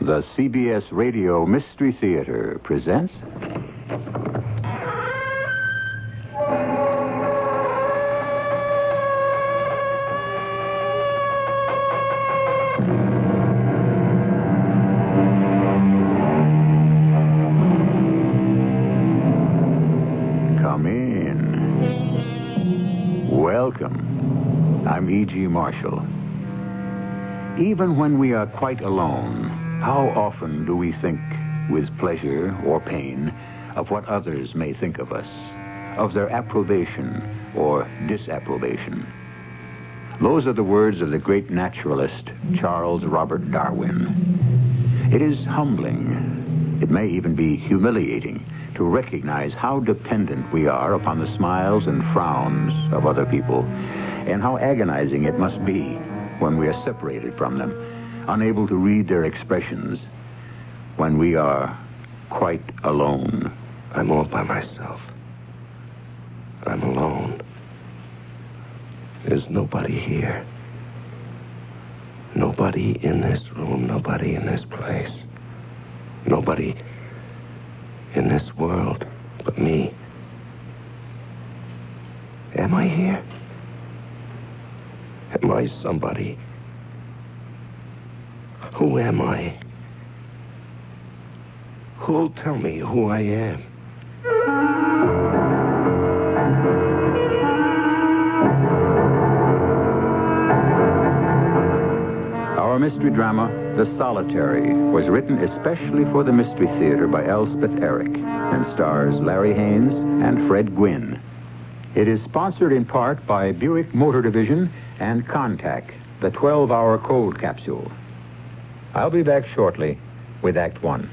The CBS Radio Mystery Theater presents... Come in. Welcome. I'm E.G. Marshall. Even when we are quite alone, how often do we think, with pleasure or pain, of what others may think of us, of their approbation or disapprobation? Those are the words of the great naturalist, Charles Robert Darwin. It is humbling, it may even be humiliating, to recognize how dependent we are upon the smiles and frowns of other people, and how agonizing it must be when we are separated from them, unable to read their expressions, when we are quite alone. I'm all by myself. I'm alone. There's nobody here. Nobody in this room, nobody in this place. Nobody in this world but me. Am I here? Am I somebody? Who am I? Who'll tell me who I am? Our mystery drama, The Solitary, was written especially for the Mystery Theater by Elspeth Eric and stars Larry Haynes and Fred Gwynne. It is sponsored in part by Buick Motor Division and Contac, the 12-hour cold capsule. I'll be back shortly with Act One.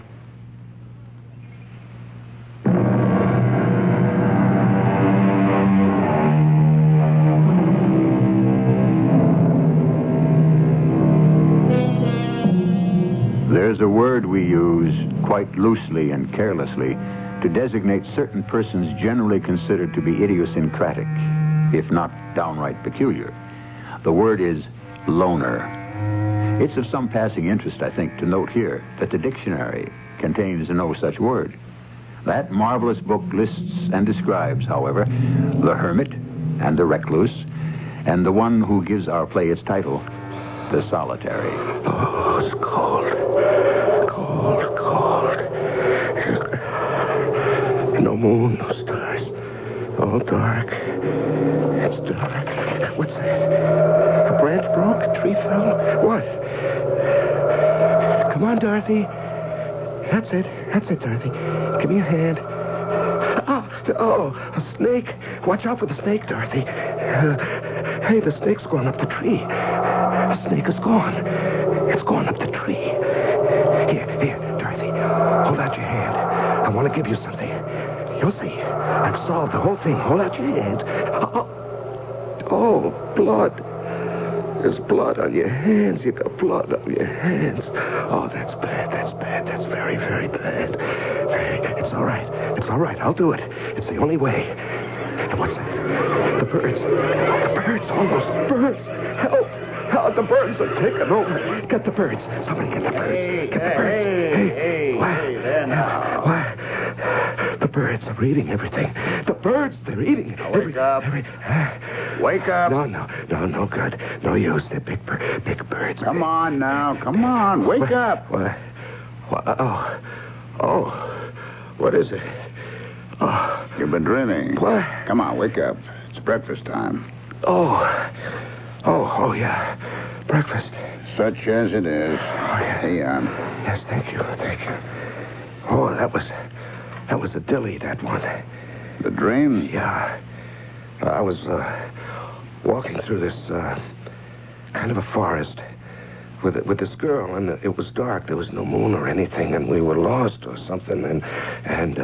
There's a word we use quite loosely and carelessly to designate certain persons generally considered to be idiosyncratic, if not downright peculiar. The word is loner. It's of some passing interest, I think, to note here that the dictionary contains no such word. That marvelous book lists and describes, however, the hermit and the recluse, and the one who gives our play its title, The Solitary. Oh, it's cold. Cold, cold. No moon, no stars. All dark. It's dark. What's that? A branch broke? A tree fell? What? Come on, Dorothy. That's it, Dorothy. Give me a hand. Oh, a snake. Watch out for the snake, Dorothy. Hey, the snake's gone up the tree. The snake is gone. It's gone up the tree. Here, Dorothy. Hold out your hand. I want to give you something. You'll see. I've solved the whole thing. Hold out your hand. Oh, blood. There's blood on your hands. You got blood on your hands. Oh, that's bad. That's very, very bad. It's all right. I'll do it. It's the only way. And what's that? The birds. Almost birds. Help. The birds are taking over. Get the birds. Somebody get the birds. Get the birds. Hey, there now. Why? The birds are eating everything. The birds, they're eating Wake up. Wake up. No good. No use. They're big birds. Come on now. Come on. Wake up. What? Oh. What is it? Oh. You've been dreaming. What? Come on, wake up. It's breakfast time. Oh, yeah. Breakfast. Such as it is. Oh, yeah. Hey, Yes, thank you. Oh, that was a dilly, that one. The dream? Yeah. I was walking through this kind of a forest with this girl, and it was dark. There was no moon or anything, and we were lost or something, and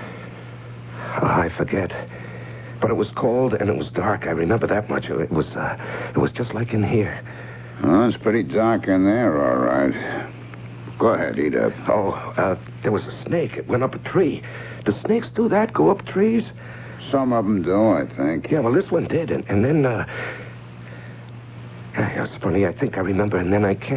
I forget. But it was cold and it was dark. I remember that much. It was just like in here. Oh, it's pretty dark in there, all right. Go ahead, eat up. There was a snake. It went up a tree. Do snakes do that? Go up trees? Some of them do, I think. Yeah, well, this one did, and then It's funny. I think I remember, and then I can't.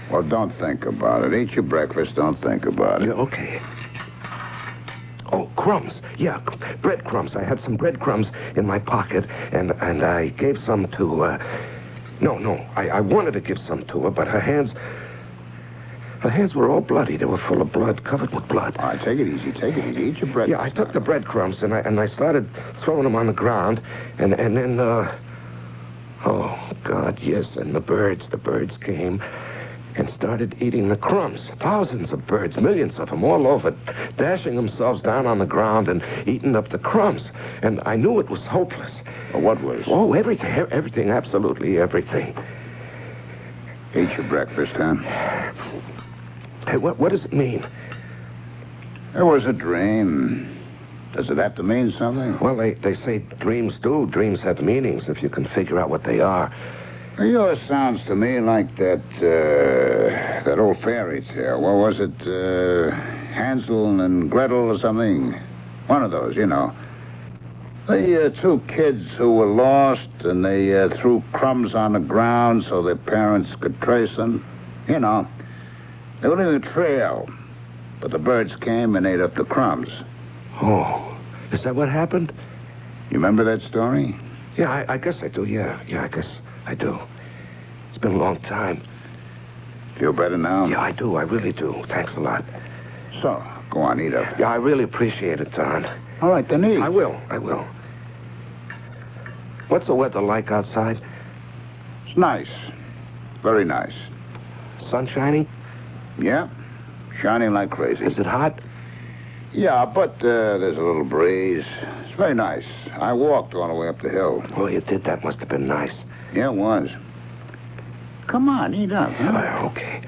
Well, don't think about it. Eat your breakfast. Don't think about it. Yeah, okay. Oh, crumbs. Yeah, breadcrumbs. I had some breadcrumbs in my pocket, and I gave some to, I wanted to give some to her, but her hands were all bloody. They were full of blood, covered with blood. All right, take it easy. Take it easy. Eat your breakfast. Yeah, I took the breadcrumbs, and I started throwing them on the ground, and then, oh, God, yes, and the birds came and started eating the crumbs. Thousands of birds, millions of them, all over, dashing themselves down on the ground and eating up the crumbs. And I knew it was hopeless. Well, what was? Oh, everything, absolutely everything. Eat your breakfast, huh? Hey, what does it mean? It was a dream. Does it have to mean something? Well, they say dreams do. Dreams have meanings if you can figure out what they are. Yours sounds to me like that old fairy tale. What was it? Hansel and Gretel or something? One of those, you know. The two kids who were lost, and they threw crumbs on the ground so their parents could trace them. You know, they were leaving a trail, but the birds came and ate up the crumbs. Oh, is that what happened? You remember that story? Yeah, I guess I do, yeah. Yeah, I guess I do. It's been a long time. Feel better now? Yeah, I do. I really do. Thanks a lot. So, go on, eat up. Yeah, I really appreciate it, Don. All right, then eat. I will. What's the weather like outside? It's nice. Very nice. Sun shining? Yeah, shining like crazy. Is it hot? Yeah, but there's a little breeze. It's very nice. I walked all the way up the hill. Oh, you did? That must have been nice. Yeah, it was. Come on, eat up. Huh? Okay.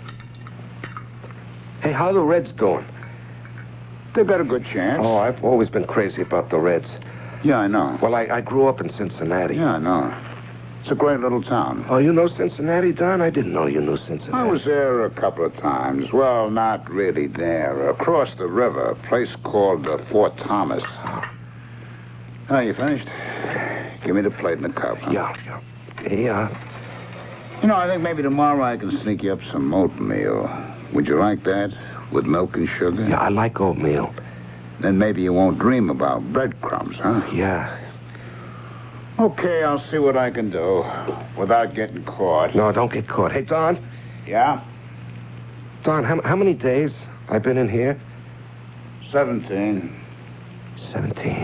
Hey, how are the Reds doing? They've got a good chance. Oh, I've always been crazy about the Reds. Yeah, I know. Well, I grew up in Cincinnati. Yeah, I know. It's a great little town. Oh, you know Cincinnati, Don? I didn't know you knew Cincinnati. I was there a couple of times. Well, not really there. Across the river, a place called Fort Thomas. Oh, you finished? Give me the plate and the cup. Huh? Yeah. Hey, You know, I think maybe tomorrow I can sneak you up some oatmeal. Would you like that? With milk and sugar? Yeah, I like oatmeal. Then maybe you won't dream about breadcrumbs, huh? Yeah. Okay, I'll see what I can do without getting caught. No, don't get caught. Hey, Don. Yeah? Don, how many days I've been in here? 17. 17.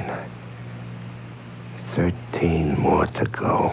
13 more to go.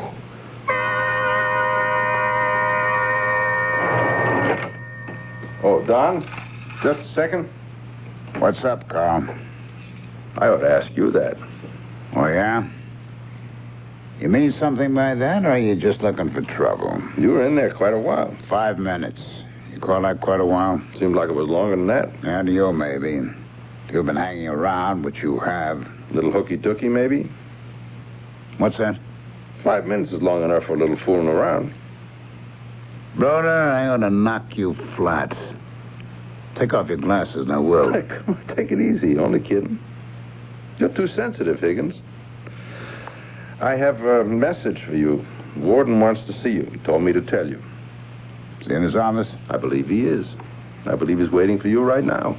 Oh, Don? Just a second. What's up, Carl? I ought to ask you that. Oh, yeah? You mean something by that, or are you just looking for trouble? You were in there quite a while. 5 minutes. You call that quite a while? Seemed like it was longer than that. Yeah, to you, maybe. If you've been hanging around, which you have. Little hooky-dooky, maybe? What's that? 5 minutes is long enough for a little fooling around. Brother, I ought to knock you flat. Take off your glasses, and I will. Hey, come on, take it easy. Only kidding. You're too sensitive, Higgins. I have a message for you. Warden wants to see you. He told me to tell you. Is he in his office? I believe he is. I believe he's waiting for you right now.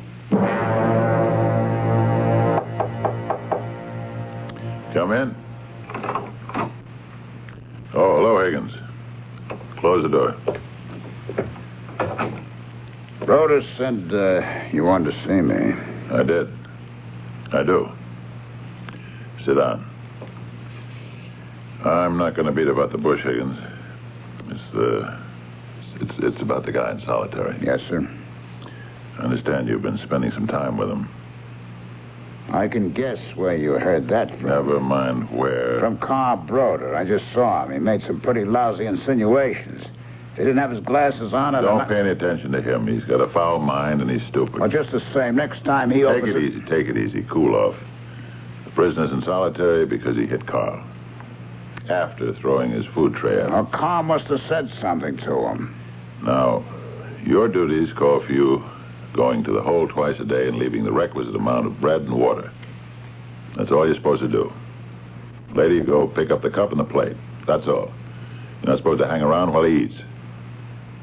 Come in. Oh, hello, Higgins. Close the door. Rhoda said you wanted to see me. I did. I do. Sit down. I'm not going to beat about the bush, Higgins. It's about the guy in solitary. Yes, sir. I understand you've been spending some time with him. I can guess where you heard that from. Never mind where. From Carl Broder. I just saw him. He made some pretty lousy insinuations. If he didn't have his glasses on... Don't pay any attention to him. He's got a foul mind and he's stupid. Well, just the same. Next time he Take it easy. Cool off. The prisoner's in solitary because he hit Carl. After throwing his food tray at him. Well, Carl must have said something to him. Now, your duties call for you going to the hole twice a day and leaving the requisite amount of bread and water. That's all you're supposed to do. Later, you go pick up the cup and the plate. That's all. You're not supposed to hang around while he eats.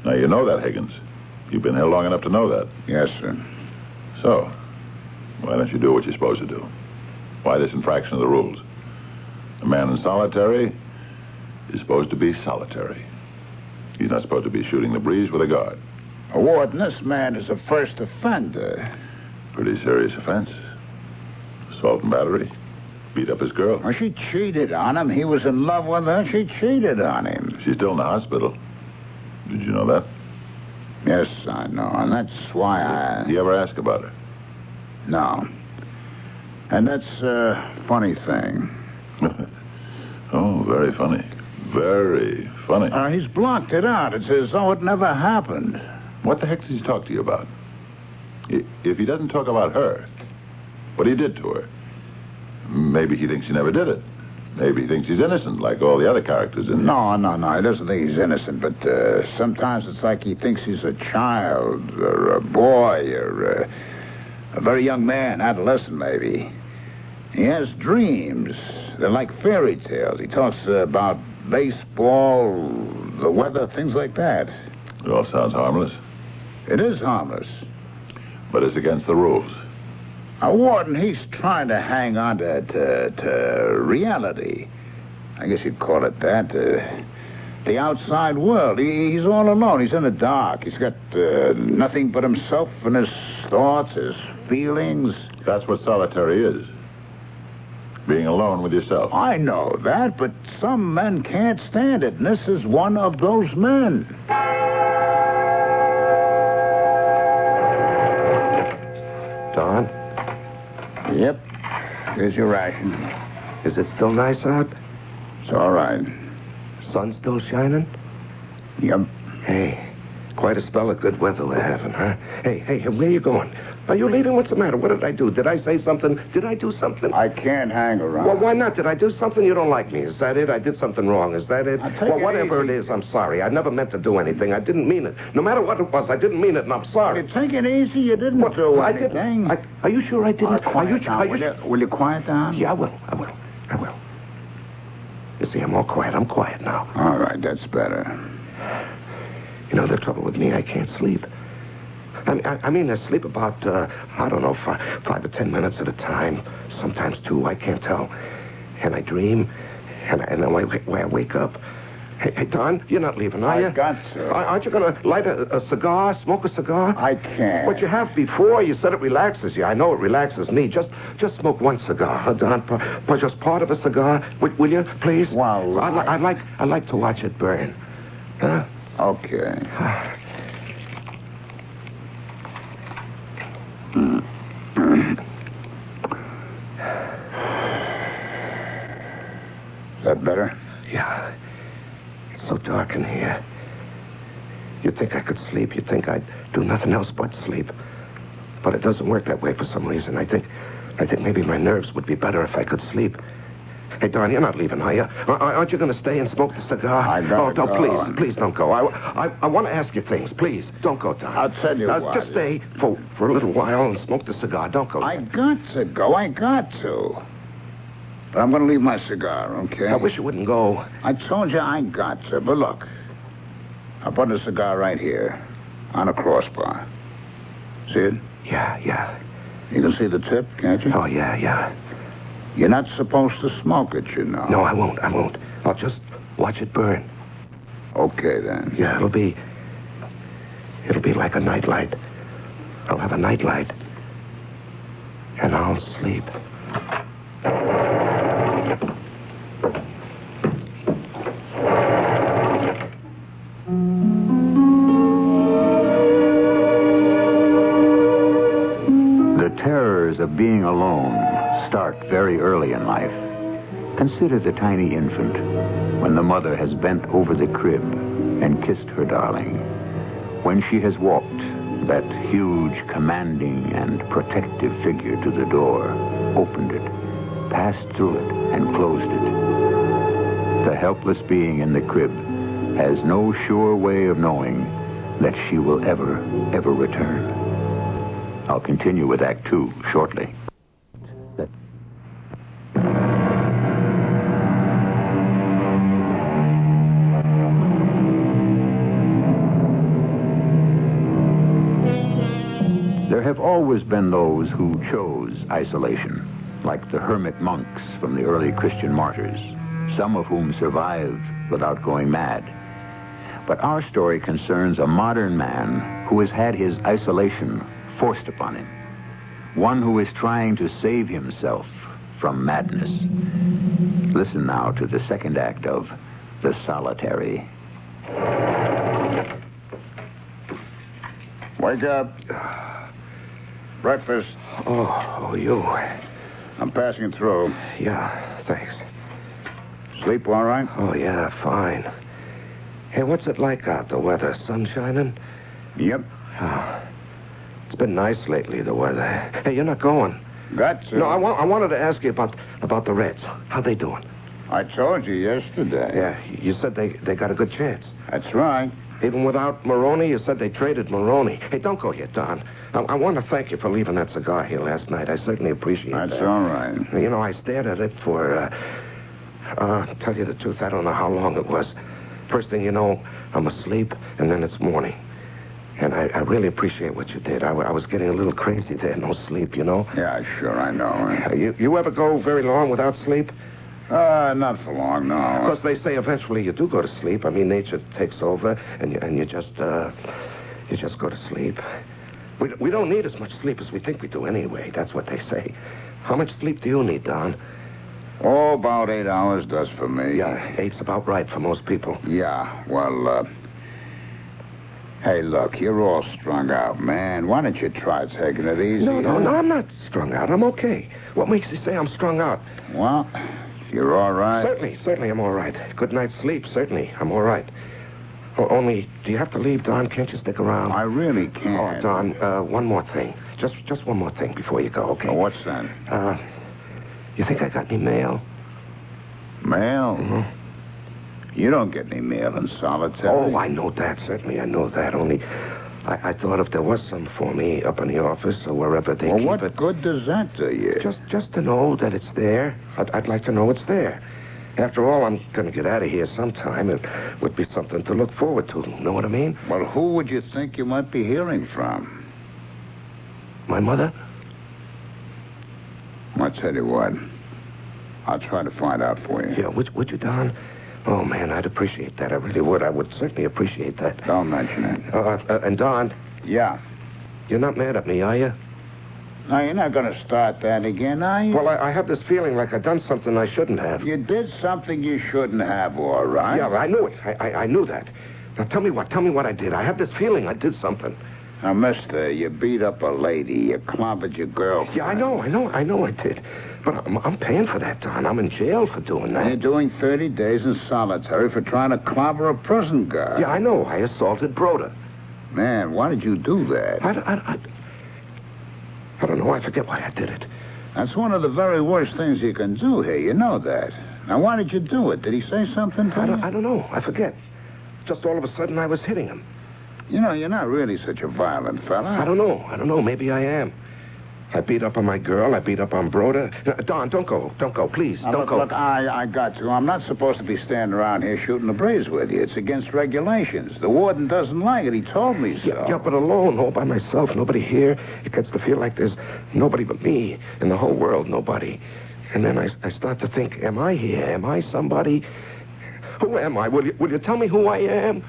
Now, you know that, Higgins. You've been here long enough to know that. Yes, sir. So, why don't you do what you're supposed to do? Why this infraction of the rules? A man in solitary is supposed to be solitary. He's not supposed to be shooting the breeze with a guard. Warden, this man is a first offender. Pretty serious offense. Assault and battery. Beat up his girl. Well, she cheated on him. He was in love with her. She cheated on him. She's still in the hospital. Did you know that? Yes, I know, and that's why I... Did you ever ask about her? No. And that's a funny thing. Oh, very funny. Very funny. He's blocked it out. It's as though it never happened. What the heck does he talk to you about? If he doesn't talk about her, what he did to her, maybe he thinks he never did it. Maybe he thinks he's innocent, like all the other characters in... No. He doesn't think he's innocent, but sometimes it's like he thinks he's a child, or a boy, or a very young man, adolescent maybe. He has dreams. They're like fairy tales. He talks about baseball, the weather, things like that. It all sounds harmless. It is harmless. But it's against the rules. Warden, he's trying to hang on to reality. I guess you'd call it that. The outside world. He's all alone. He's in the dark. He's got nothing but himself and his thoughts, his feelings. That's what solitary is. Being alone with yourself. I know that, but some men can't stand it, and this is one of those men. Don? Yep. Here's your ration. Is it still nice out? It's all right. Sun still shining? Yep. Hey, quite a spell of good weather we're having, huh? Hey, where you going? Are you leaving? What's the matter? What did I do? Did I say something? Did I do something? I can't hang around. Well, why not? Did I do something? You don't like me. Is that it? I did something wrong. Is that it? Well, whatever it is, I'm sorry. I never meant to do anything. I didn't mean it. No matter what it was, I didn't mean it, and I'm sorry. Take it easy. You didn't do anything. Are you sure I didn't? Quiet down. Will you quiet down? Yeah, I will. You see, I'm all quiet. I'm quiet now. All right, that's better. You know, the trouble with me, I can't sleep. I mean, I sleep about, 5 or 10 minutes at a time. Sometimes 2, I can't tell. And I dream, and then I wake up. Hey, Don, you're not leaving, are you? I've got to. Aren't you going to light a cigar, smoke a cigar? I can't. What you have before, you said it relaxes you. I know it relaxes me. Just smoke one cigar, huh, Don? Just part of a cigar. Will you, please? Well, I like to watch it burn. Huh? Okay. Is that better? Yeah. It's so dark in here. You'd think I could sleep. You'd think I'd do nothing else but sleep. But it doesn't work that way for some reason. I think maybe my nerves would be better if I could sleep. Hey, Don, you're not leaving, are you? Aren't you going to stay and smoke the cigar? I gotta go. Please don't go. I want to ask you things. Please, don't go, Don. I'll tell you what. Just stay for a little while and smoke the cigar. Don't go. I got to go. I got to. But I'm going to leave my cigar, okay? I wish you wouldn't go. I told you I got to. But look, I put the cigar right here on a crossbar. See it? Yeah. You can see the tip, can't you? Oh, yeah. You're not supposed to smoke it, you know. No, I won't. I'll just watch it burn. Okay, then. Yeah, it'll be like a nightlight. I'll have a nightlight. And I'll sleep. The terrors of being alone start very early in life. Consider the tiny infant when the mother has bent over the crib and kissed her darling. When she has walked that huge, commanding, and protective figure to the door, opened it, passed through it, and closed it. The helpless being in the crib has no sure way of knowing that she will ever return. I'll continue with Act 2 shortly. There have always been those who chose isolation, like the hermit monks from the early Christian martyrs, some of whom survived without going mad. But our story concerns a modern man who has had his isolation forced upon him, one who is trying to save himself from madness. Listen now to the second act of The Solitary. Wake up. Breakfast. Oh, you. I'm passing through. Yeah, thanks. Sleep all right? Oh, yeah, fine. Hey, what's it like out, the weather? Sun shining? Yep. Oh, it's been nice lately, the weather. Hey, you're not going. Got to. No, I wanted to ask you about the Reds. How they doing? I told you yesterday. Yeah, you said they got a good chance. That's right. Even without Maroney, you said they traded Maroney. Hey, don't go yet, Don. I want to thank you for leaving that cigar here last night. I certainly appreciate that. That's all right. You know, I stared at it for, tell you the truth, I don't know how long it was. First thing you know, I'm asleep, and then it's morning. And I really appreciate what you did. I was getting a little crazy there, no sleep, you know? Yeah, sure, I know. You ever go very long without sleep? Not for long, no. Of course, they say eventually you do go to sleep. I mean, nature takes over, and you just go to sleep. We don't need as much sleep as we think we do anyway. That's what they say. How much sleep do you need, Don? Oh, about 8 hours does for me. Yeah, 8's about right for most people. Yeah, well, hey, look, you're all strung out, man. Why don't you try taking it easy? No, I'm not strung out. I'm okay. What makes you say I'm strung out? Well, you're all right. Certainly I'm all right. Good night's sleep, certainly. I'm all right. Only, do you have to leave, Don? Can't you stick around? I really can't. Oh, Don, one more thing. Just one more thing before you go, okay? Oh, what's that? You think I got any mail? Mail? Mm-hmm. You don't get any mail in Solitary. Oh, I know that. Certainly, I know that. Only, I thought if there was some for me up in the office or wherever they keep it... Well, what good does that do you? Just to know that it's there. I'd like to know it's there. After all, I'm going to get out of here sometime. It would be something to look forward to. Know what I mean? Well, who would you think you might be hearing from? My mother? I'll tell you what. I'll try to find out for you. Yeah, would you, Don? Oh, man, I'd appreciate that. I really would. I would certainly appreciate that. Don't mention it. And Don? Yeah? You're not mad at me, are you? No, you're not going to start that again, are you? Well, I have this feeling like I've done something I shouldn't have. You did something you shouldn't have, all right? Yeah, I knew it. I knew that. Now, tell me what I did. I have this feeling I did something. Now, mister, you beat up a lady. You clobbered your girlfriend. Yeah, I know I did. But I'm paying for that, Don. I'm in jail for doing that. You're doing 30 days in solitary for trying to clobber a prison guard. Yeah, I know. I assaulted Broda. Man, why did you do that? I don't know. I forget why I did it. That's one of the very worst things you can do here. You know that. Now, why did you do it? Did he say something to you? I don't know. I forget. Just all of a sudden I was hitting him. You know, you're not really such a violent fella. I don't know. Maybe I am. I beat up on my girl. I beat up on Broda. Don, don't go. Please, don't go. Look, I got to. I'm not supposed to be standing around here shooting the breeze with you. It's against regulations. The warden doesn't like it. He told me so. Yeah, but alone, all by myself, nobody here. It gets to feel like there's nobody but me in the whole world, nobody. And then I start to think, am I here? Am I somebody? Who am I? Will you tell me who I am?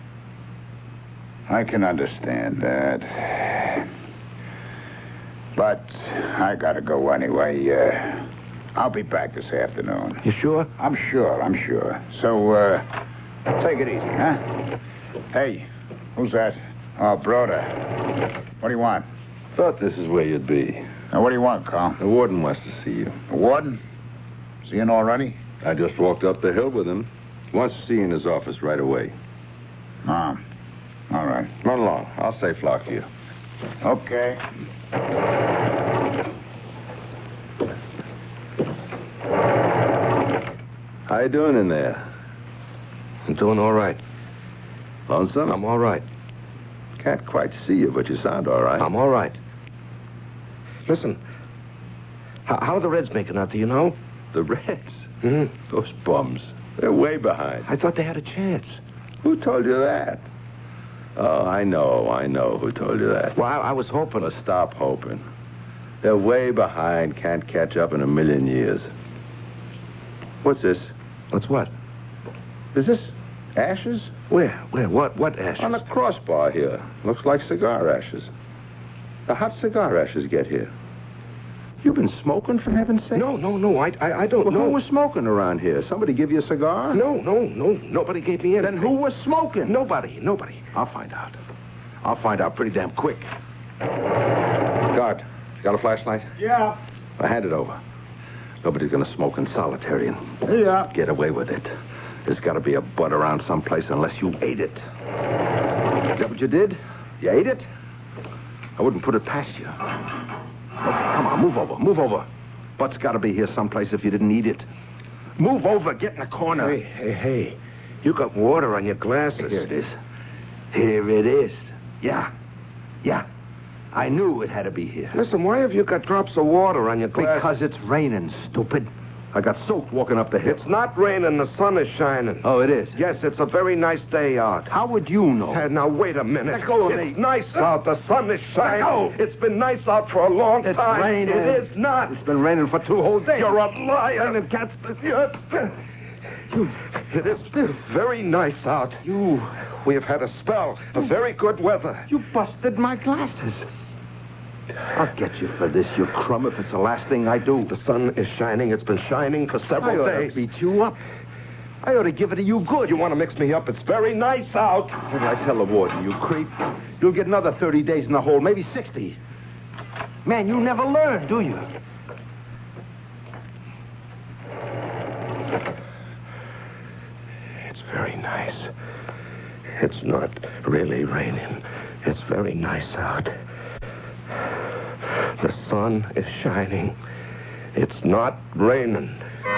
I can understand that. But I gotta go anyway. I'll be back this afternoon. You sure? I'm sure. So, take it easy, huh? Hey, who's that? Oh, Broda. What do you want? Thought this is where you'd be. Now, what do you want, Carl? The warden wants to see you. The warden? Is he in already? I just walked up the hill with him. Wants to see you in his office right away. Oh, all right. Run along. I'll say flock to you. Okay. How you doing in there? I'm doing all right. Lonesome? I'm all right. Can't quite see you, but you sound all right. I'm all right. Listen, how are the Reds making out, do you know? The Reds? Mm-hmm. Those bums. They're way behind. I thought they had a chance. Who told you that? Oh, I know who told you that. Well, I was hoping. Well, stop hoping. They're way behind, can't catch up in a million years. What's this? What's what? Is this ashes? Where? What ashes? On the crossbar here. Looks like cigar ashes. How'd cigar ashes get here? You've been smoking, for heaven's sake? No, I don't Well, know. who was smoking around here? Somebody give you a cigar? No, nobody gave me anything. Then who was smoking? Nobody. I'll find out. I'll find out pretty damn quick. Guard, you got a flashlight? Yeah. Well, hand it over. Nobody's gonna smoke in solitary and Yeah. get away with it. There's got to be a butt around someplace unless you ate it. Is that what you did? You ate it? I wouldn't put it past you. Okay, come on, move over. Butt's got to be here someplace if you didn't eat it. Move over, get in the corner. Hey. You got water on your glasses. Here it is. Yeah. I knew it had to be here. Listen, why have you got drops of water on your glasses? Because it's raining, stupid. I got soaked walking up the hill. It's not raining. The sun is shining. Oh, it is? Yes, it's a very nice day out. How would you know? Now, wait a minute. Let go of me. It's nice out. The sun is shining. go. It's been nice out for a long It's time. raining. It is not. It's been raining for 2 whole days. You're a liar. And cats. It is very nice out. We have had a spell of very good weather. You busted my glasses. I'll get you for this, you crumb, if it's the last thing I do. The sun is shining. It's been shining for several days. Beat you up. I ought to give it to you good. You want to mix me up? It's very nice out. What did I tell the warden, you creep? You'll get another 30 days in the hole, maybe 60. Man, you never learn, do you? It's very nice. It's not really raining. It's very nice out. The sun is shining. It's not raining.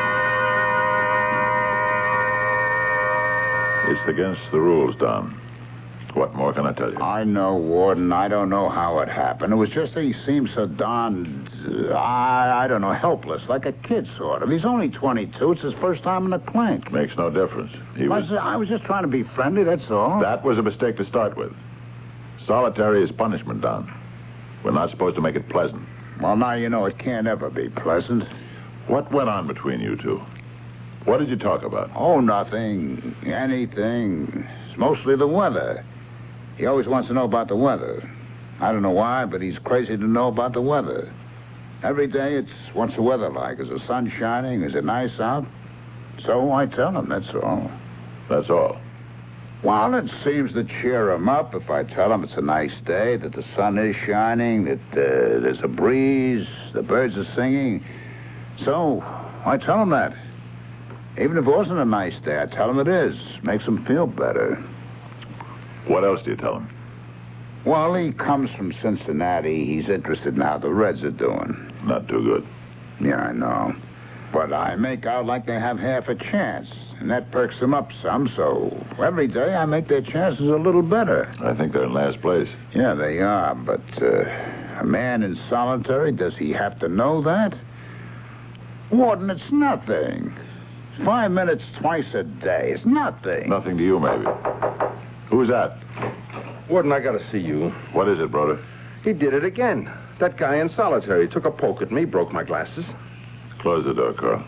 It's against the rules, Don. What more can I tell you? I know, Warden. I don't know how it happened. It was just that he seemed so darned, I don't know, helpless, like a kid, sort of. He's only 22. It's his first time in a clink. Makes no difference. I was just trying to be friendly, that's all. That was a mistake to start with. Solitary is punishment, Don. We're not supposed to make it pleasant. Well, now you know it can't ever be pleasant. What went on between you two? What did you talk about? Oh, nothing. Anything. It's mostly the weather. He always wants to know about the weather. I don't know why, but he's crazy to know about the weather. Every day it's, what's the weather like? Is the sun shining? Is it nice out? So I tell him, that's all. That's all. Well, it seems to cheer him up if I tell him it's a nice day, that the sun is shining, that there's a breeze, the birds are singing. So I tell him that. Even if it wasn't a nice day, I tell him it is. Makes him feel better. What else do you tell him? Well, he comes from Cincinnati. He's interested in how the Reds are doing. Not too good. Yeah, I know. But I make out like they have half a chance. And that perks them up some, so every day I make their chances a little better. I think they're in last place. Yeah, they are, but a man in solitary, does he have to know that? Warden, it's nothing. 5 minutes twice a day. It's nothing. Nothing to you, maybe. Who's that? Warden, I got to see you. What is it, brother? He did it again. That guy in solitary took a poke at me, broke my glasses. Close the door, Carl.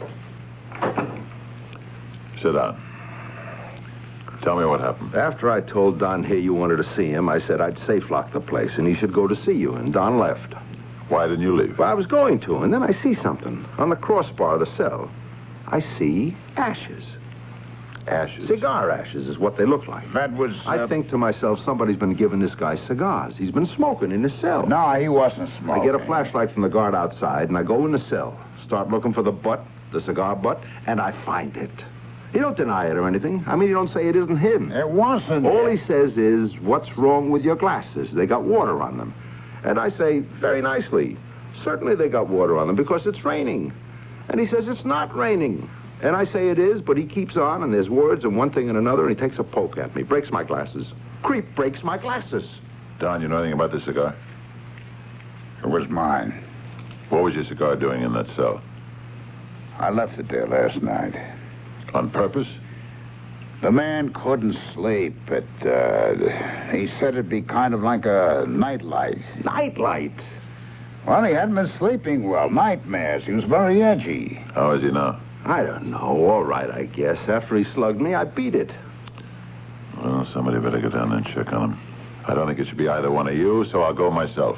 Sit down. Tell me what happened. After I told Don here you wanted to see him, I said I'd safe lock the place and he should go to see you, and Don left. Why didn't you leave? Well, I was going to, and then I see something. On the crossbar of the cell, I see ashes. Ashes? Cigar ashes is what they look like. That was... I think to myself, somebody's been giving this guy cigars. He's been smoking in his cell. No, he wasn't smoking. I get a flashlight from the guard outside, and I go in the cell, start looking for the butt, the cigar butt, and I find it. He don't deny it or anything. I mean, he don't say it isn't him. It wasn't. All he says is, what's wrong with your glasses? They got water on them. And I say, very nicely, certainly they got water on them because it's raining. And he says, it's not raining. And I say it is, but he keeps on, and there's words and one thing and another, and he takes a poke at me, breaks my glasses. Creep breaks my glasses. Don, you know anything about this cigar? It was mine. What was your cigar doing in that cell? I left it there last night. On purpose? The man couldn't sleep. He said it'd be kind of like a nightlight. Nightlight? Well, he hadn't been sleeping well. Nightmares. He was very edgy. How is he now? I don't know. All right, I guess. After he slugged me, I beat it. Well, somebody better go down there and check on him. I don't think it should be either one of you, so I'll go myself.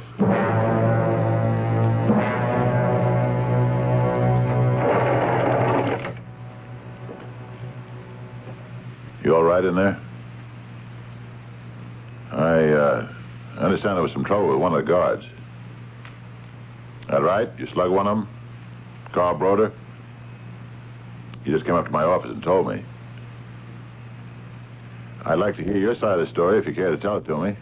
You all right in there? I understand there was some trouble with one of the guards. That right? You slugged one of them? Carl Broder? He just came up to my office and told me. I'd like to hear your side of the story if you care to tell it to me.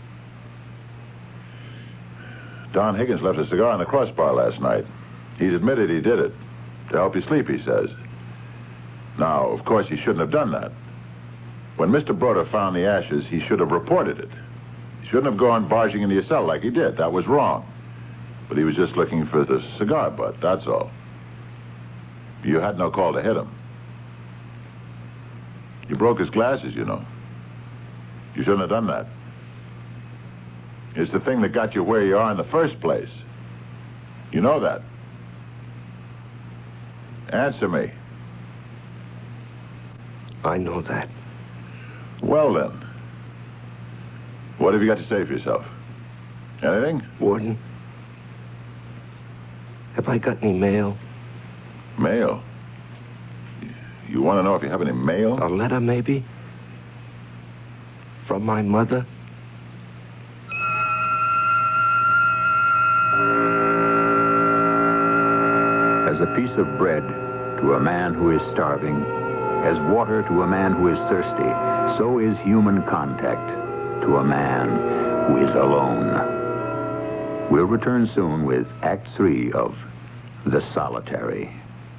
Don Higgins left a cigar on the crossbar last night. He's admitted he did it. To help you sleep, he says. Now, of course, he shouldn't have done that. When Mr. Broder found the ashes, he should have reported it. He shouldn't have gone barging into your cell like he did. That was wrong. But he was just looking for the cigar butt, that's all. You had no call to hit him. You broke his glasses, you know. You shouldn't have done that. It's the thing that got you where you are in the first place. You know that. Answer me. I know that. Well, then. What have you got to say for yourself? Anything? Warden, have I got any mail? Mail? You want to know if you have any mail? A letter, maybe? From my mother? As a piece of bread to a man who is starving, as water to a man who is thirsty, so is human contact to a man who is alone. We'll return soon with Act 3 of The Solitary.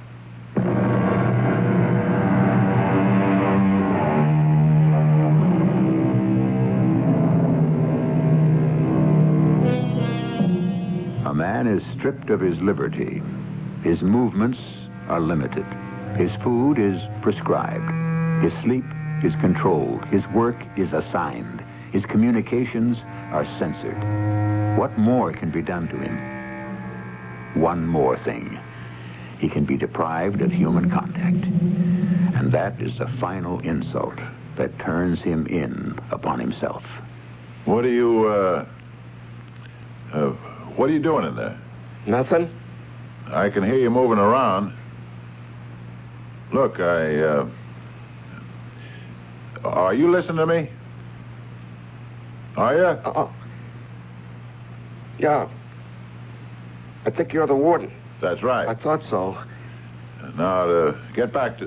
A man is stripped of his liberty. His movements are limited. His food is prescribed. His sleep is controlled. His work is assigned. His communications are censored. What more can be done to him? One more thing. He can be deprived of human contact. And that is the final insult that turns him in upon himself. What are you doing in there? Nothing? I can hear you moving around. Look, are you listening to me? Are you? Yeah. I think you're the warden. That's right. I thought so. Now, to get back to...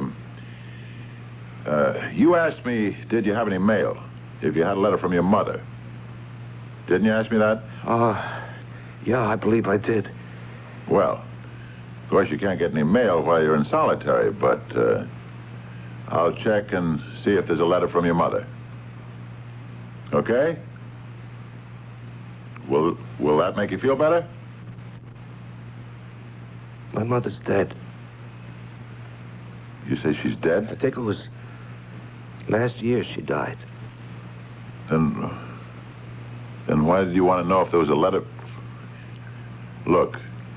you asked me, did you have any mail? If you had a letter from your mother. Didn't you ask me that? Yeah, I believe I did. Well, of course you can't get any mail while you're in solitary, but I'll check and see if there's a letter from your mother. Okay? Will that make you feel better? My mother's dead. You say she's dead? I think it was last year she died. Then why did you want to know if there was a letter? Look,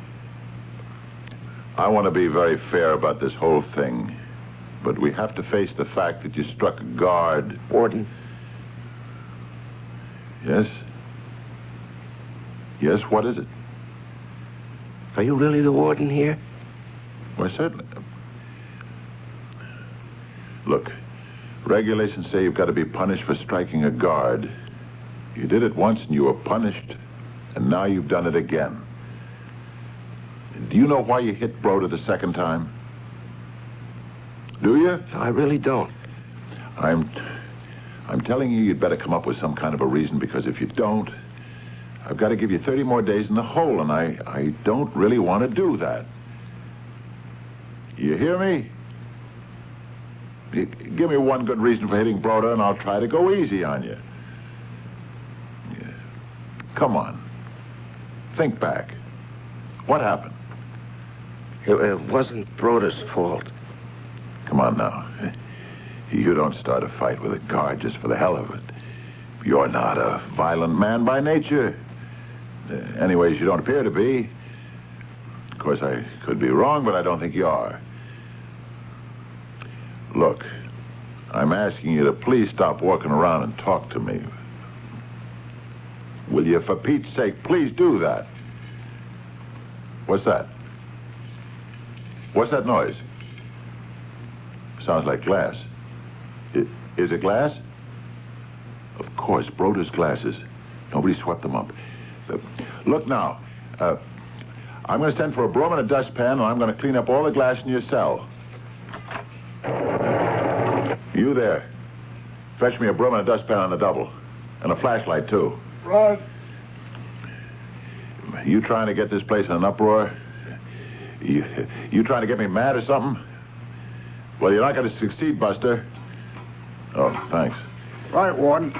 I want to be very fair about this whole thing, but we have to face the fact that you struck a guard. Warden. Yes? Yes, what is it? Are you really the warden here? Why, certainly. Look, regulations say you've got to be punished for striking a guard. You did it once and you were punished, and now you've done it again. Do you know why you hit Broder the second time? Do you? I really don't. I'm telling you you'd better come up with some kind of a reason, because if you don't, I've got to give you 30 more days in the hole, and I don't really want to do that. You hear me? Give me one good reason for hitting Broder, and I'll try to go easy on you. Yeah. Come on. Think back. What happened? It wasn't Broder's fault. Come on now. You don't start a fight with a guard just for the hell of it. You're not a violent man by nature. Anyways, you don't appear to be. Of course, I could be wrong, but I don't think you are. Look, I'm asking you to please stop walking around and talk to me. Will you, for Pete's sake, please do that? What's that? What's that noise? Sounds like glass. Is it glass? Of course, Broder's glasses. Nobody swept them up. Look now. I'm going to send for a broom and a dustpan, and I'm going to clean up all the glass in your cell. You there. Fetch me a broom and a dustpan on the double. And a flashlight, too. Right. You trying to get this place in an uproar? You trying to get me mad or something? Well, you're not going to succeed, Buster. Oh, thanks. Right, Warden.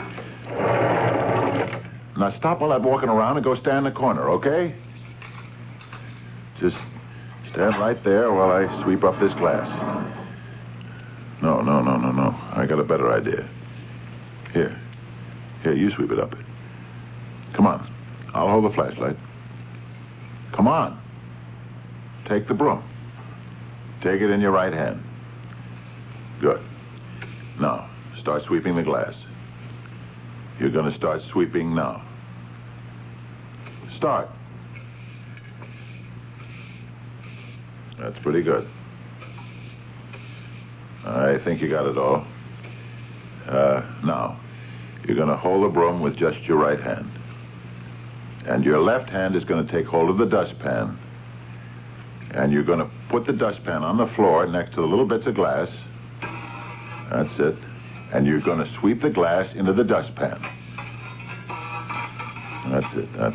Now stop all that walking around and go stand in the corner, okay? Just stand right there while I sweep up this glass. No. I got a better idea. Here, you sweep it up. Come on. I'll hold the flashlight. Come on. Take the broom. Take it in your right hand. Good. Now, start sweeping the glass. You're going to start sweeping now. Start. That's pretty good. I think you got it all. Now, you're going to hold the broom with just your right hand. And your left hand is going to take hold of the dustpan. And you're going to put the dustpan on the floor next to the little bits of glass. That's it. And you're going to sweep the glass into the dustpan. That's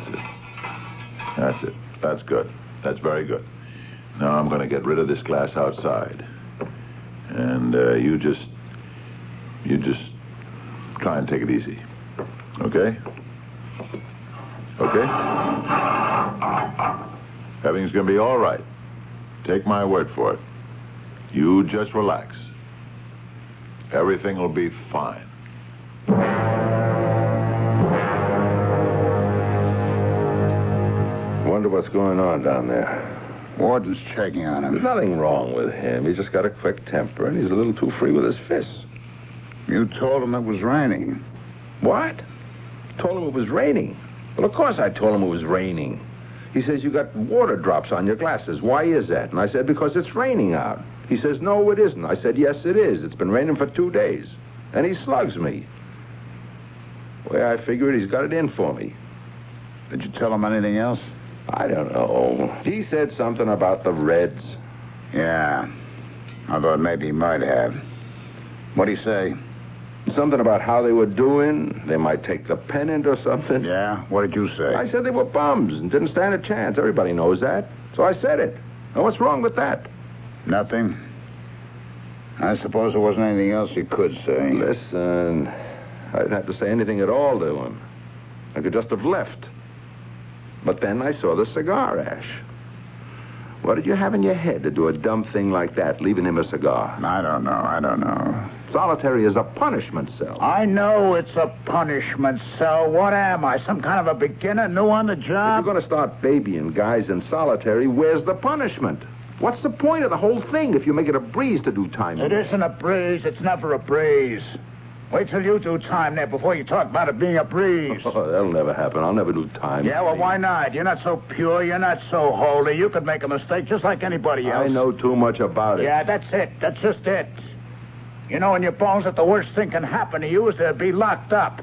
it. That's good. That's very good. Now I'm going to get rid of this glass outside. And you just try and take it easy. Okay? Okay? Everything's going to be all right. Take my word for it. You just relax. Everything will be fine. Wonder what's going on down there. Warden's checking on him. There's nothing wrong with him. He's just got a quick temper, and he's a little too free with his fists. You told him it was raining. What? Told him it was raining. Well, of course I told him it was raining. He says, you got water drops on your glasses. Why is that? And I said, because it's raining out. He says, no, it isn't. I said, yes, it is. It's been raining for 2 days. And he slugs me. The way I figure it, he's got it in for me. Did you tell him anything else? I don't know. He said something about the Reds. Yeah. I thought maybe he might have. What'd he say? Something about how they were doing. They might take the pennant or something. Yeah? What did you say? I said they were bums and didn't stand a chance. Everybody knows that. So I said it. Now, what's wrong with that? Nothing. I suppose there wasn't anything else you could say. Listen, I didn't have to say anything at all to him. I could just have left. But then I saw the cigar ash. What did you have in your head to do a dumb thing like that, leaving him a cigar? I don't know. Solitary is a punishment cell. I know it's a punishment cell. What am I, some kind of a beginner, new on the job? If you're going to start babying guys in solitary, where's the punishment? What's the point of the whole thing if you make it a breeze to do time? It isn't a breeze. It's never a breeze. Wait till you do time there before you talk about it being a breeze. Oh, that'll never happen. I'll never do time. Yeah, well, why not? You're not so pure. You're not so holy. You could make a mistake just like anybody else. I know too much about it. Yeah, that's it. That's just it. You know in your bones that the worst thing can happen to you is to be locked up.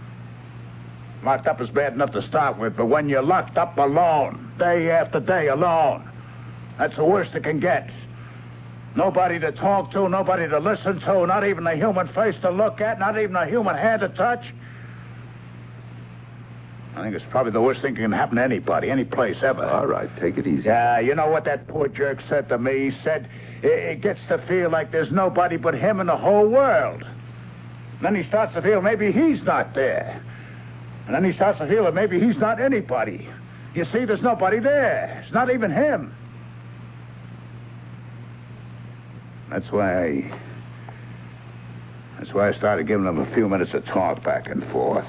Locked up is bad enough to start with, but when you're locked up alone, day after day alone, that's the worst it can get. Nobody to talk to, nobody to listen to, not even a human face to look at, not even a human hand to touch. I think it's probably the worst thing that can happen to anybody, any place, ever. All right, take it easy. Yeah, you know what that poor jerk said to me? He said it gets to feel like there's nobody but him in the whole world. And then he starts to feel maybe he's not there. And then he starts to feel that maybe he's not anybody. You see, there's nobody there. It's not even him. That's why That's why I started giving them a few minutes of talk back and forth.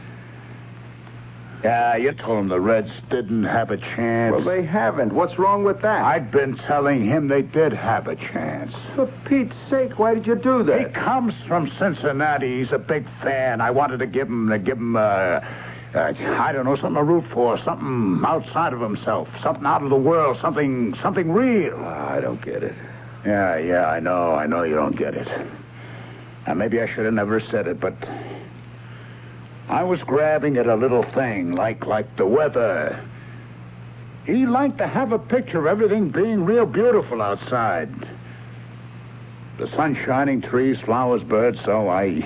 Yeah, you told him the Reds didn't have a chance. Well, they haven't. What's wrong with that? I've been telling him they did have a chance. For Pete's sake, why did you do that? He comes from Cincinnati. He's a big fan. I wanted to give him I don't know, something to root for, something outside of himself, something out of the world, something real. I don't get it. Yeah, I know you don't get it. Now, maybe I should have never said it, but I was grabbing at a little thing, like the weather. He liked to have a picture of everything being real beautiful outside. The sun shining, trees, flowers, birds, so I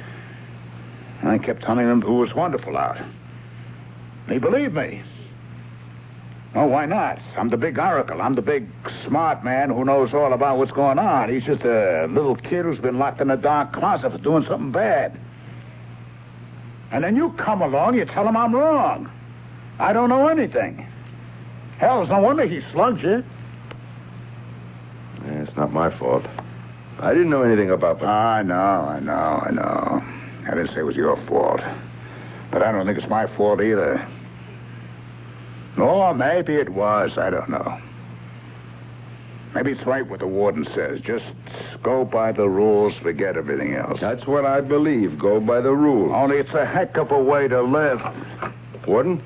kept telling him it was wonderful out. He believed me. Oh, why not? I'm the big oracle. I'm the big smart man who knows all about what's going on. He's just a little kid who's been locked in a dark closet for doing something bad. And then you come along, you tell him I'm wrong. I don't know anything. Hell, it's no wonder he slugged you. Yeah, it's not my fault. I didn't know anything about that. I know. I didn't say it was your fault. But I don't think it's my fault either. Or maybe it was. I don't know. Maybe it's right what the warden says. Just go by the rules, forget everything else. That's what I believe. Go by the rules. Only it's a heck of a way to live. Warden?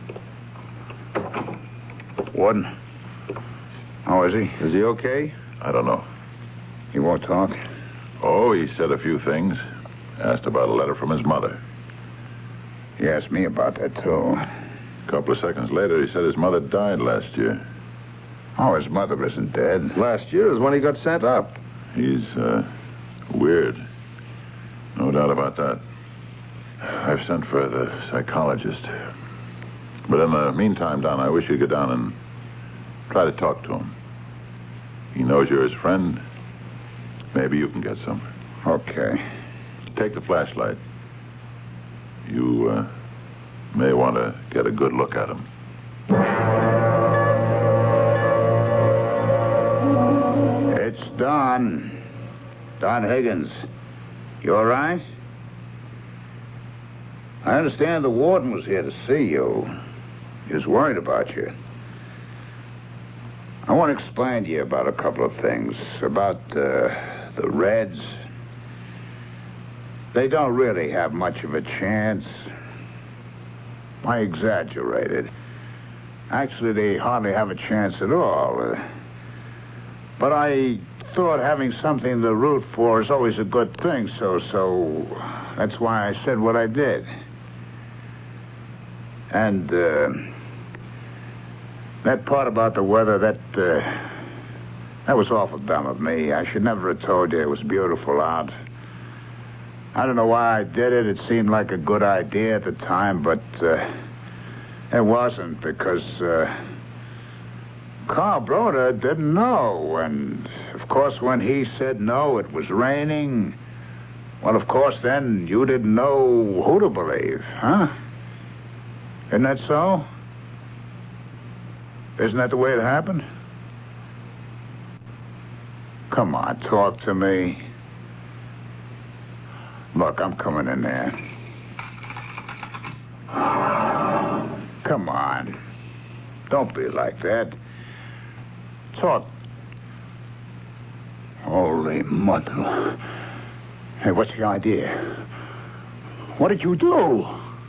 Warden? How is he? Is he okay? I don't know. He won't talk? Oh, he said a few things. Asked about a letter from his mother. He asked me about that, too. A couple of seconds later, he said his mother died last year. Oh, his mother isn't dead. Last year is when he got sent up. He's, weird. No doubt about that. I've sent for the psychologist. But in the meantime, Don, I wish you'd go down and try to talk to him. He knows you're his friend. Maybe you can get somewhere. Okay. Take the flashlight. You, may want to get a good look at him. It's Don. Don Higgins. You all right? I understand the warden was here to see you. He was worried about you. I want to explain to you about a couple of things. About the Reds. They don't really have much of a chance. I exaggerated. Actually, they hardly have a chance at all. But I thought having something to root for is always a good thing, so that's why I said what I did. And that part about the weather, that was awful dumb of me. I should never have told you it was beautiful out. I don't know why I did it. It seemed like a good idea at the time, but it wasn't because Carl Broder didn't know. And, of course, when he said no, it was raining. Well, of course, then you didn't know who to believe, huh? Isn't that so? Isn't that the way it happened? Come on, talk to me. Look, I'm coming in there. Come on. Don't be like that. Talk. Holy mother. Hey, what's the idea? What did you do?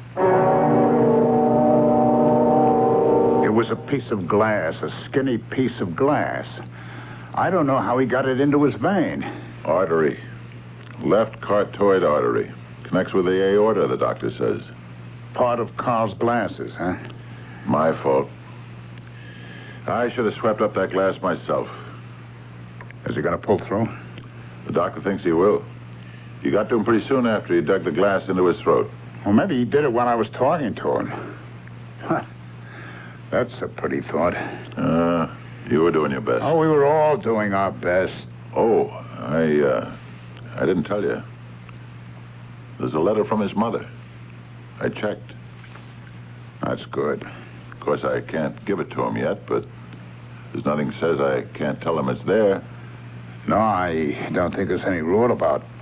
It was a piece of glass, a skinny piece of glass. I don't know how he got it into his vein. Artery. Left carotid artery. Connects with the aorta, the doctor says. Part of Carl's glasses, huh? My fault. I should have swept up that glass myself. Is he going to pull through? The doctor thinks he will. You got to him pretty soon after he dug the glass into his throat. Well, maybe he did it when I was talking to him. Huh. That's a pretty thought. You were doing your best. Oh, we were all doing our best. Oh, I didn't tell you. There's a letter from his mother. I checked. That's good. Of course, I can't give it to him yet, but there's nothing says I can't tell him it's there. No, I don't think there's any rule about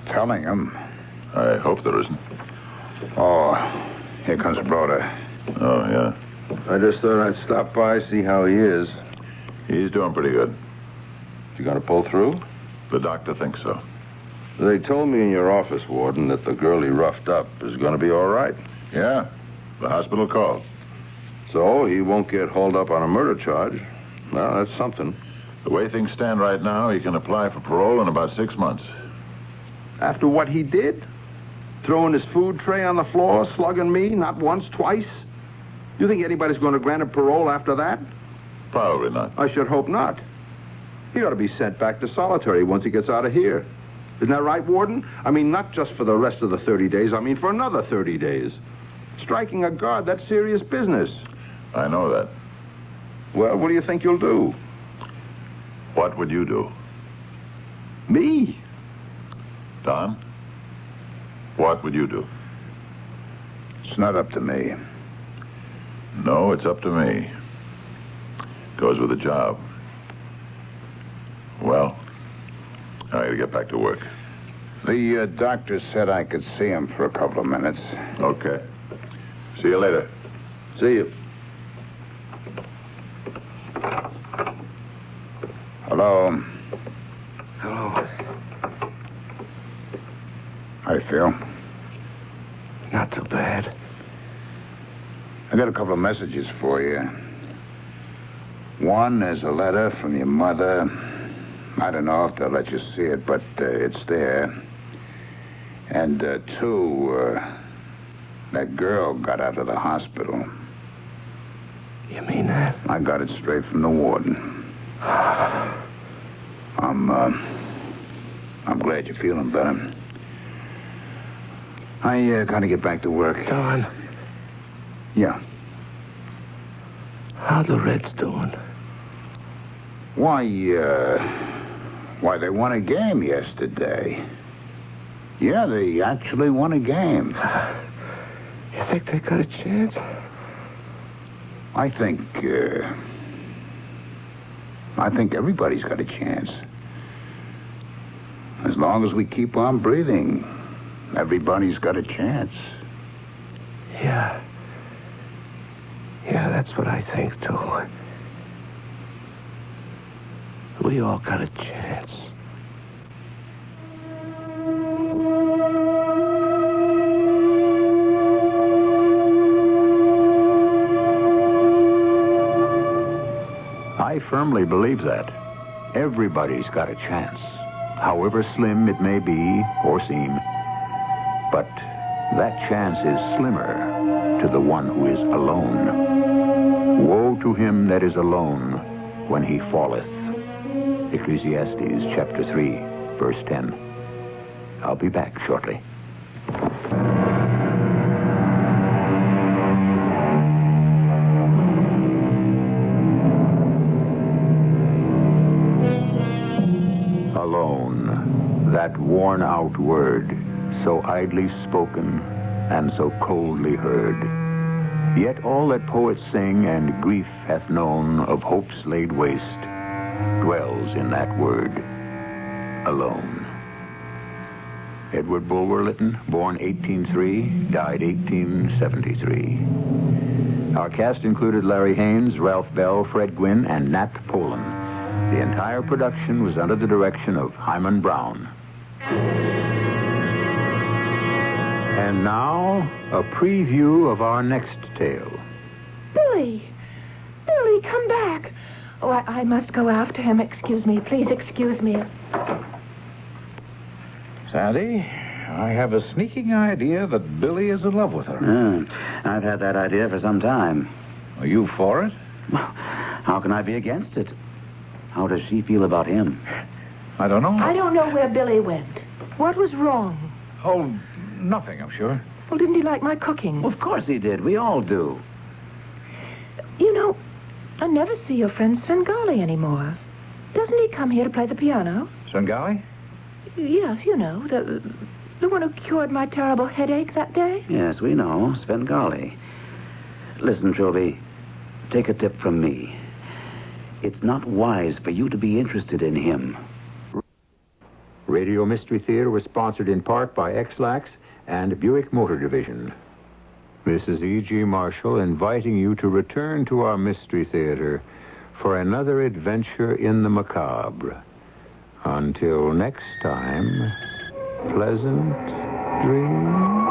telling him. I hope there isn't. Oh, here comes Broder. Oh, yeah. I just thought I'd stop by, see how he is. He's doing pretty good. You gonna pull through? The doctor thinks so. They told me in your office, Warden, that the girl he roughed up is gonna be all right. Yeah, the hospital called. So he won't get hauled up on a murder charge. Well, that's something. The way things stand right now, he can apply for parole in about 6 months. After what he did? Throwing his food tray on the floor, slugging me, not once, twice? You think anybody's going to grant him parole after that? Probably not. I should hope not. He ought to be sent back to solitary once he gets out of here. Isn't that right, Warden? I mean, not just for the rest of the 30 days. I mean, for another 30 days. Striking a guard, that's serious business. I know that. Well, what do you think you'll do? What would you do? Me? Don? What would you do? It's not up to me. No, it's up to me. Goes with the job. Well, I gotta get back to work. The doctor said I could see him for a couple of minutes. Okay. See you later. See you. Hello. Hello. How you feel? Not too bad. I got a couple of messages for you. One is a letter from your mother. I don't know if they'll let you see it, but it's there. And two, that girl got out of the hospital. You mean that? I got it straight from the warden. I'm glad you're feeling better. I gotta get back to work. Don, Yeah. how the Reds doing? Why, they won a game yesterday. Yeah, they actually won a game. You think they got a chance? I think everybody's got a chance. As long as we keep on breathing, everybody's got a chance. Yeah. Yeah, that's what I think, too. We all got a chance. I firmly believe that. Everybody's got a chance, however slim it may be or seem. But that chance is slimmer to the one who is alone. Woe to him that is alone when he falleth. Ecclesiastes chapter 3, verse 10. I'll be back shortly. Alone, that worn-out word, so idly spoken and so coldly heard. Yet all that poets sing and grief hath known of hopes laid waste dwells in that word, alone. Edward Bulwer Lytton, born 1803, died 1873. Our cast included Larry Haynes, Ralph Bell, Fred Gwynn, and Nat Polen. The entire production was under the direction of Hyman Brown. And now, a preview of our next tale. Billy! Billy, come back. Oh, I must go after him. Excuse me. Please excuse me. Sandy, I have a sneaking idea that Billy is in love with her. I've had that idea for some time. Are you for it? How can I be against it? How does she feel about him? I don't know. I don't know where Billy went. What was wrong? Oh, nothing, I'm sure. Well, didn't he like my cooking? Of course he did. We all do. You know, I never see your friend Svengali anymore. Doesn't he come here to play the piano? Svengali? Yes, you know, the one who cured my terrible headache that day. Yes, we know. Svengali. Listen, Trilby, take a tip from me. It's not wise for you to be interested in him. Radio Mystery Theater was sponsored in part by X-Lax and Buick Motor Division. This is E.G. Marshall inviting you to return to our Mystery Theater for another adventure in the macabre. Until next time, pleasant dreams.